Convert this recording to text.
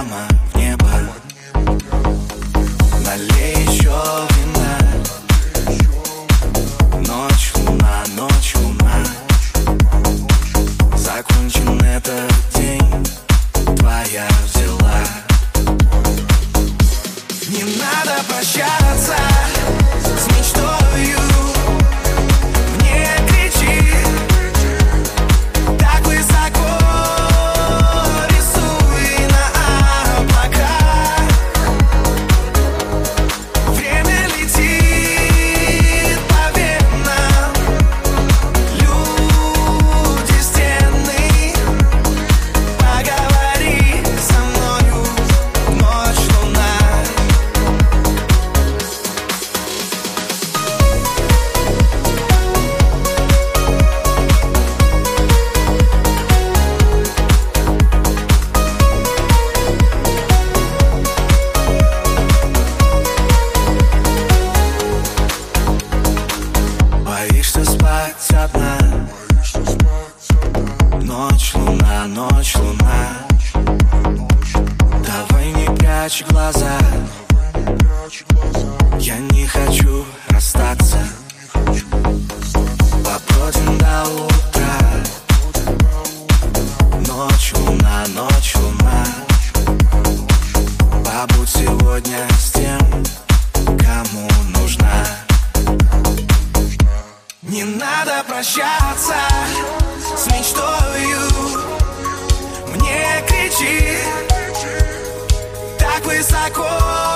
прямо в небо. Налей еще вина. Ночь, луна, ночь, луна. Закончен этот день, твоя взяла. Не надо прощаться с мечтою. Не кричи так высоко, рисуй на облака. Время летит по венам, люди стены. Поговори со мною, ночь, луна. Боишься спать одна. Ночь, луна, ночь, луна. Давай не прячь глаза. Я не хочу расстаться. Побродим до утра. Ночь, луна, ночь, луна. Побудь сегодня с тем, кому нужна. Не надо прощаться с мечтою. Не кричи так высоко.